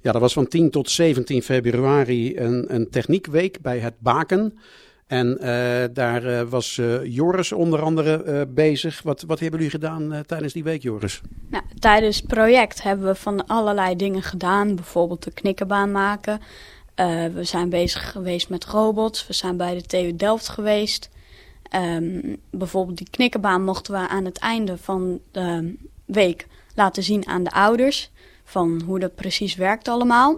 Ja, dat was van 10 tot 17 februari een techniekweek bij het Baken. En daar was Joris onder andere bezig. Wat hebben jullie gedaan tijdens die week, Joris? Nou, tijdens het project hebben we van allerlei dingen gedaan. Bijvoorbeeld de knikkerbaan maken. We zijn bezig geweest met robots. We zijn bij de TU Delft geweest. Bijvoorbeeld die knikkerbaan mochten we aan het einde van de week laten zien aan de ouders. Van hoe dat precies werkt allemaal.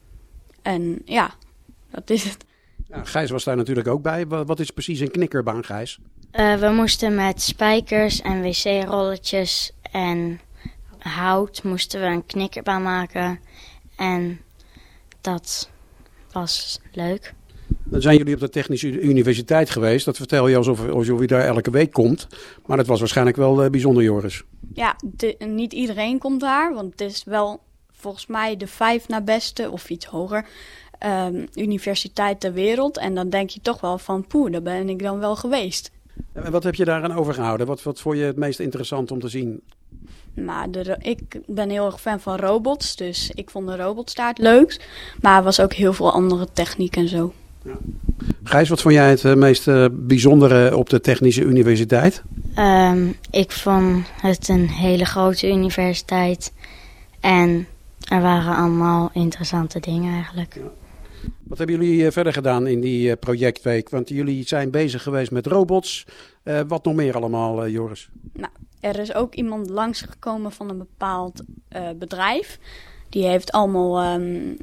En ja, dat is het. Ja, Gijs was daar natuurlijk ook bij. Wat is precies een knikkerbaan, Gijs? We moesten met spijkers en wc-rolletjes en hout moesten we een knikkerbaan maken. En dat was leuk. Dan zijn jullie op de Technische Universiteit geweest. Dat vertel je alsof je daar elke week komt. Maar dat was waarschijnlijk wel bijzonder, Joris. Ja, niet iedereen komt daar. Want het is wel volgens mij de 5 na beste of iets hoger universiteit ter wereld. En dan denk je toch wel van daar ben ik dan wel geweest. En wat heb je daaraan overgehouden? Wat vond je het meest interessant om te zien? Maar ik ben heel erg fan van robots. Dus ik vond de robotstaart leuk. Maar er was ook heel veel andere techniek en zo. Ja. Gijs, wat vond jij het meest bijzondere op de Technische Universiteit? Ik vond het een hele grote universiteit. En er waren allemaal interessante dingen eigenlijk. Ja. Wat hebben jullie verder gedaan in die projectweek? Want jullie zijn bezig geweest met robots. Wat nog meer allemaal, Joris? Nou, er is ook iemand langsgekomen van een bepaald bedrijf. Die heeft allemaal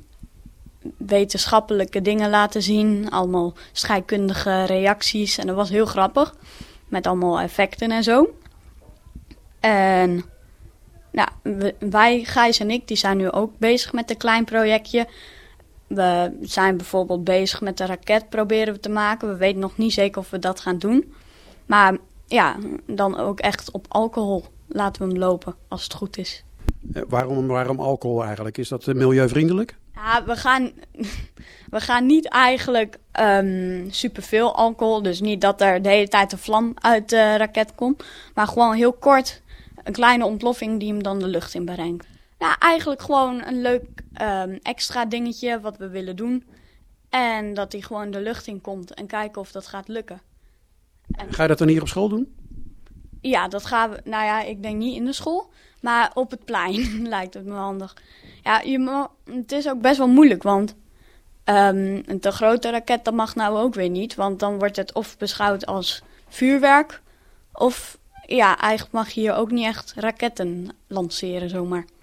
wetenschappelijke dingen laten zien. Allemaal scheikundige reacties. En dat was heel grappig. Met allemaal effecten en zo. En nou, wij, Gijs en ik, die zijn nu ook bezig met een klein projectje. We zijn bijvoorbeeld bezig met de raket proberen we te maken. We weten nog niet zeker of we dat gaan doen. Maar ja, dan ook echt op alcohol laten we hem lopen, als het goed is. Waarom alcohol eigenlijk? Is dat milieuvriendelijk? Ja, we gaan niet eigenlijk superveel alcohol. Dus niet dat er de hele tijd een vlam uit de raket komt. Maar gewoon heel kort een kleine ontploffing die hem dan de lucht in brengt. Nou, eigenlijk gewoon een leuk extra dingetje wat we willen doen. En dat hij gewoon de lucht in komt en kijken of dat gaat lukken. Ga je dat dan hier op school doen? Ja, dat gaan we. Nou ja, ik denk niet in de school, maar op het plein lijkt het me handig. Ja, het is ook best wel moeilijk, want een te grote raket dat mag nou ook weer niet. Want dan wordt het of beschouwd als vuurwerk, of ja, eigenlijk mag je hier ook niet echt raketten lanceren zomaar.